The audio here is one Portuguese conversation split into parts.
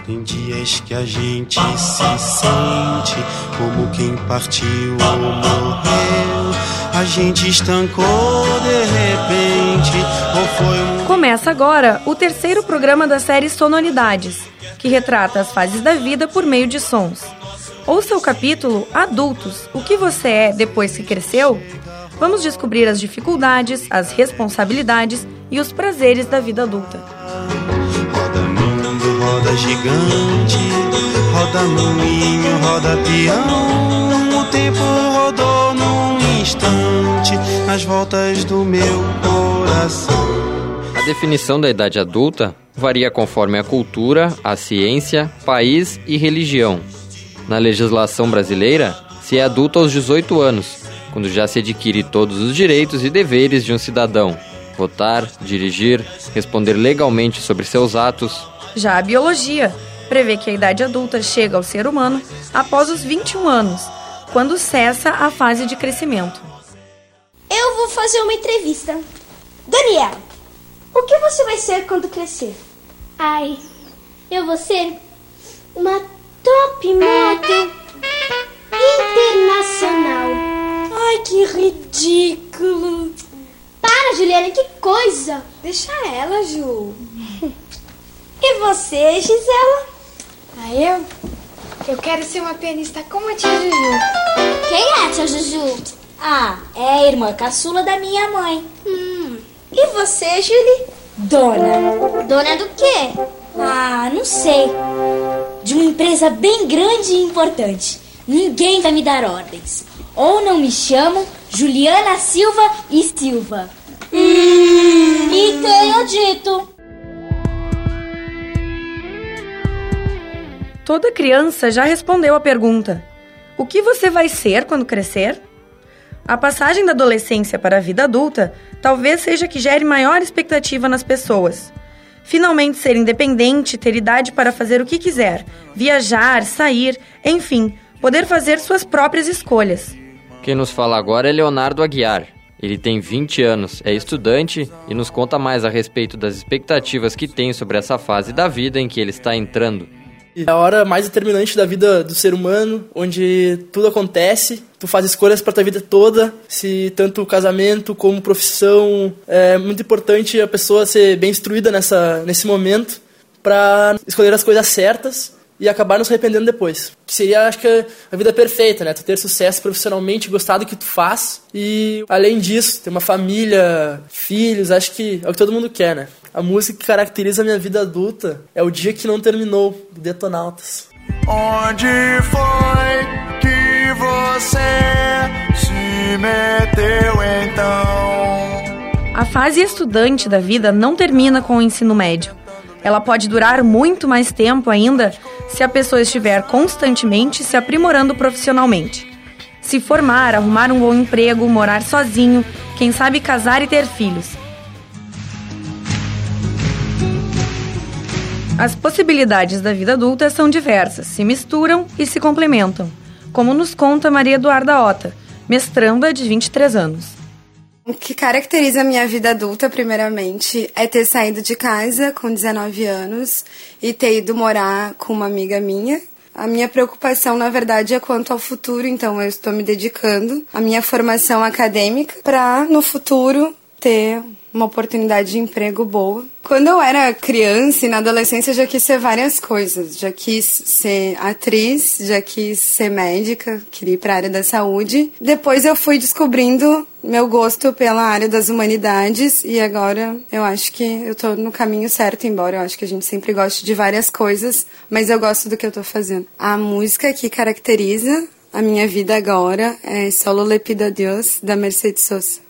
Tem dias que a gente se sente como quem partiu ou morreu. A gente estancou de repente ou foi Começa agora o terceiro programa da série Sonoridades, que retrata as fases da vida por meio de sons. Ouça o capítulo Adultos, o que você é depois que cresceu? Vamos descobrir as dificuldades, as responsabilidades e os prazeres da vida adulta. Roda mundo, roda gigante, roda moinho, roda peão. O tempo rodou num instante nas voltas do meu coração. A definição da idade adulta varia conforme a cultura, a ciência, país e religião. Na legislação brasileira, se é adulto aos 18 anos, quando já se adquire todos os direitos e deveres de um cidadão: votar, dirigir, responder legalmente sobre seus atos. Já a biologia prevê que a idade adulta chega ao ser humano após os 21 anos, quando cessa a fase de crescimento. Eu vou fazer uma entrevista. Daniela, o que você vai ser quando crescer? Ai, eu vou ser uma top model internacional. Ai, que ridículo. Para, Juliana, que coisa. Deixa ela, Ju. E você, Gisela? Eu quero ser uma pianista como a tia Juju. Quem é a tia Juju? É a irmã caçula da minha mãe. E você, Julie? Dona. Dona do quê? Não sei. De uma empresa bem grande e importante. Ninguém vai me dar ordens. Ou não me chamam Juliana Silva e Silva. E tenho dito. Toda criança já respondeu a pergunta: o que você vai ser quando crescer? A passagem da adolescência para a vida adulta talvez seja que gere maior expectativa nas pessoas. Finalmente ser independente, ter idade para fazer o que quiser, viajar, sair, enfim, poder fazer suas próprias escolhas. Quem nos fala agora é Leonardo Aguiar. Ele tem 20 anos, é estudante e nos conta mais a respeito das expectativas que tem sobre essa fase da vida em que ele está entrando. É a hora mais determinante da vida do ser humano, onde tudo acontece, tu faz escolhas para tua vida toda, se tanto o casamento como profissão. É muito importante a pessoa ser bem instruída nesse momento para escolher as coisas certas e acabar não se arrependendo depois. Que seria, acho que, a vida perfeita, né? Tu ter sucesso profissionalmente, gostar do que tu faz e, além disso, ter uma família, filhos, acho que é o que todo mundo quer, né? A música que caracteriza a minha vida adulta é O Dia Que Não Terminou, do Detonautas. Onde foi que você se meteu então? A fase estudante da vida não termina com o ensino médio. Ela pode durar muito mais tempo ainda se a pessoa estiver constantemente se aprimorando profissionalmente. Se formar, arrumar um bom emprego, morar sozinho, quem sabe casar e ter filhos. As possibilidades da vida adulta são diversas, se misturam e se complementam, como nos conta Maria Eduarda Ota, mestranda de 23 anos. O que caracteriza a minha vida adulta, primeiramente, é ter saído de casa com 19 anos e ter ido morar com uma amiga minha. A minha preocupação, na verdade, é quanto ao futuro, então eu estou me dedicando à minha formação acadêmica para, no futuro, ter uma oportunidade de emprego boa. Quando eu era criança e na adolescência, eu já quis ser várias coisas. Já quis ser atriz, já quis ser médica, queria ir para a área da saúde. Depois eu fui descobrindo meu gosto pela área das humanidades e agora eu acho que eu estou no caminho certo, embora eu acho que a gente sempre goste de várias coisas, mas eu gosto do que eu estou fazendo. A música que caracteriza a minha vida agora é Solo le pido a Dios, da Mercedes Sosa.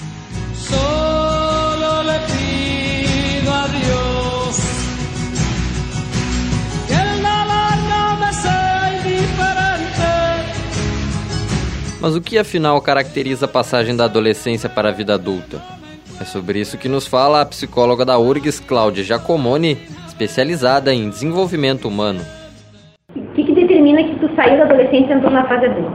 Mas o que afinal caracteriza a passagem da adolescência para a vida adulta? É sobre isso que nos fala a psicóloga da URGS, Cláudia Giacomoni, especializada em desenvolvimento humano. O que determina que tu saiu da adolescência e entrou na fase adulta?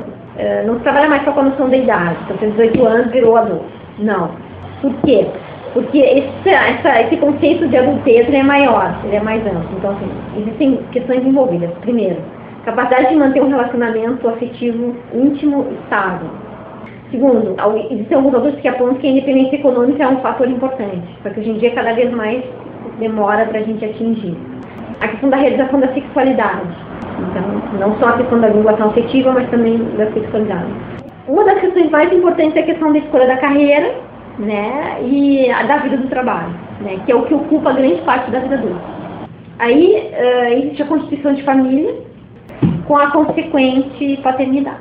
Não se trabalha mais só com a noção da idade. Então, tem 18 anos, virou adulto. Não. Por quê? Porque esse conceito de adultez ele é maior, ele é mais amplo. Então, assim, existem questões envolvidas. Primeiro, capacidade de manter um relacionamento afetivo íntimo estável. Segundo, existem alguns autores que apontam que a independência econômica é um fator importante, só que hoje em dia cada vez mais demora para a gente atingir. A questão da realização da sexualidade. Então, não só a questão da vinculação afetiva, mas também da sexualidade. Uma das questões mais importantes é a questão da escolha da carreira, né, e da vida do trabalho, né, que é o que ocupa grande parte da vida adulta. Aí existe a constituição de família com a consequente paternidade.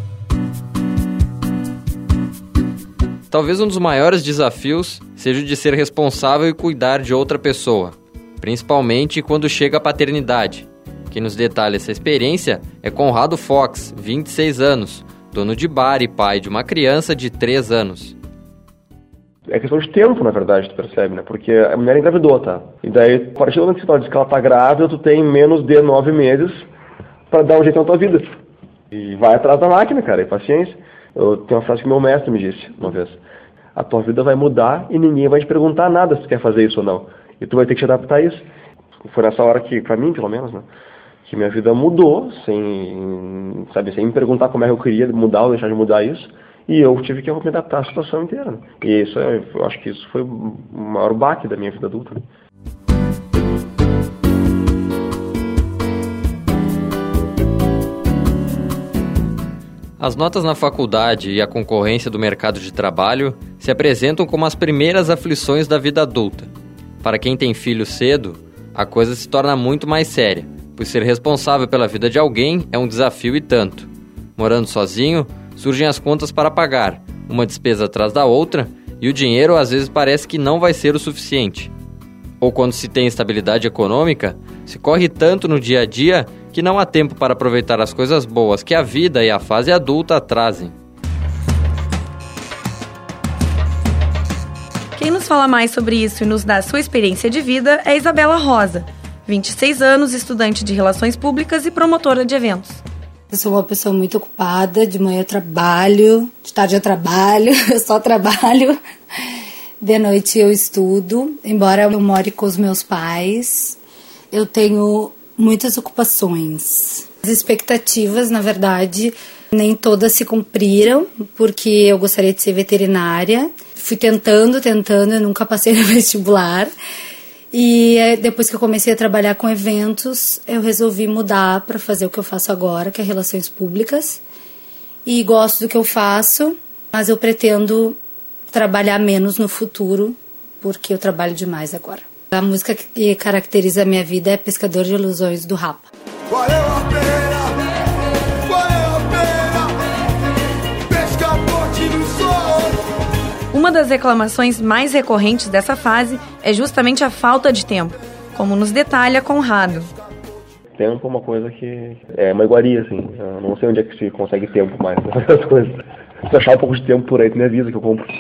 Talvez um dos maiores desafios seja o de ser responsável e cuidar de outra pessoa, principalmente quando chega a paternidade. Quem nos detalha essa experiência é Conrado Fox, 26 anos, dono de bar e pai de uma criança de 3 anos. É questão de tempo, na verdade, tu percebe, né? Porque a mulher engravidou, tá? E daí, a partir do momento que tu diz que ela tá grávida, tu tem menos de 9 meses pra dar um jeito na tua vida. E vai atrás da máquina, cara, e paciência. Eu tenho uma frase que meu mestre me disse uma vez. A tua vida vai mudar e ninguém vai te perguntar nada se tu quer fazer isso ou não. E tu vai ter que te adaptar a isso. Foi nessa hora que, pra mim, pelo menos, né? Que minha vida mudou, sem me perguntar como é que eu queria mudar ou deixar de mudar isso. E eu tive que me adaptar à situação inteira. Né? E isso, eu acho que isso foi o maior baque da minha vida adulta. Né? As notas na faculdade e a concorrência do mercado de trabalho se apresentam como as primeiras aflições da vida adulta. Para quem tem filho cedo, a coisa se torna muito mais séria, pois ser responsável pela vida de alguém é um desafio e tanto. Morando sozinho, surgem as contas para pagar, uma despesa atrás da outra, e o dinheiro às vezes parece que não vai ser o suficiente. Ou quando se tem estabilidade econômica, se corre tanto no dia a dia que não há tempo para aproveitar as coisas boas que a vida e a fase adulta trazem. Quem nos fala mais sobre isso e nos dá sua experiência de vida é Isabela Rosa, 26 anos, estudante de Relações Públicas e promotora de eventos. Eu sou uma pessoa muito ocupada, de manhã eu trabalho, de tarde eu trabalho, eu só trabalho, de noite eu estudo, embora eu more com os meus pais, eu tenho muitas ocupações. As expectativas, na verdade, nem todas se cumpriram, porque eu gostaria de ser veterinária. Fui tentando, eu nunca passei no vestibular. E depois que eu comecei a trabalhar com eventos, eu resolvi mudar para fazer o que eu faço agora, que é Relações Públicas. E gosto do que eu faço, mas eu pretendo trabalhar menos no futuro, porque eu trabalho demais agora. A música que caracteriza a minha vida é Pescador de Ilusões, do Rapa. Valeu a pena, pescador de ilusões. Uma das reclamações mais recorrentes dessa fase é justamente a falta de tempo, como nos detalha Conrado. Tempo é uma coisa que é uma iguaria, assim. Eu não sei onde é que se consegue tempo mais pra fazer as coisas. Se achar um pouco de tempo por aí, tu me avisa que eu compro.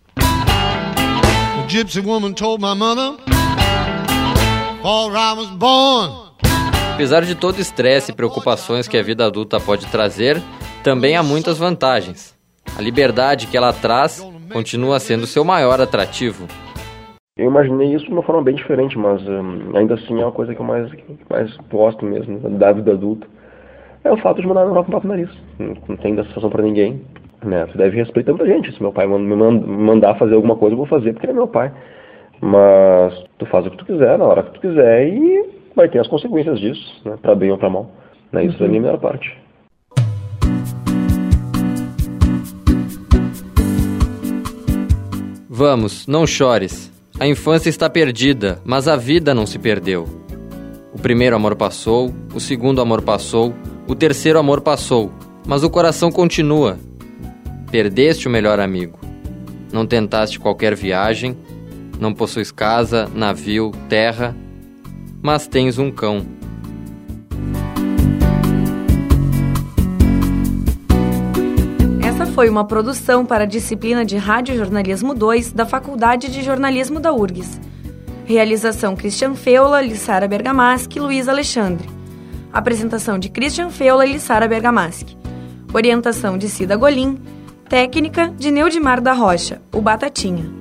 The gypsy woman told my mother, before I was born. Apesar de todo o estresse e preocupações que a vida adulta pode trazer, também há muitas vantagens. A liberdade que ela traz continua sendo seu maior atrativo. Eu imaginei isso de uma forma bem diferente, mas ainda assim é uma coisa que eu mais gosto mesmo da vida adulta. É o fato de mandar um papo no nariz. Não tem sensação pra ninguém. Né? Tu deve respeitar muita gente. Se meu pai me mandar fazer alguma coisa, eu vou fazer porque ele é meu pai. Mas tu faz o que tu quiser, na hora que tu quiser, e vai ter as consequências disso, né? Pra bem ou pra mal. Né? Isso é a minha melhor parte. Vamos, não chores. A infância está perdida, mas a vida não se perdeu. O primeiro amor passou, o segundo amor passou, o terceiro amor passou, mas o coração continua. Perdeste o melhor amigo. Não tentaste qualquer viagem, não possuis casa, navio, terra, mas tens um cão. Essa foi uma produção para a disciplina de Radiojornalismo 2 da Faculdade de Jornalismo da URGS. Realização Christian Feula, Lissara Bergamaschi e Luiz Alexandre. Apresentação de Christian Feula e Lissara Bergamaschi. Orientação de Cida Golim. Técnica de Neudimar da Rocha, o Batatinha.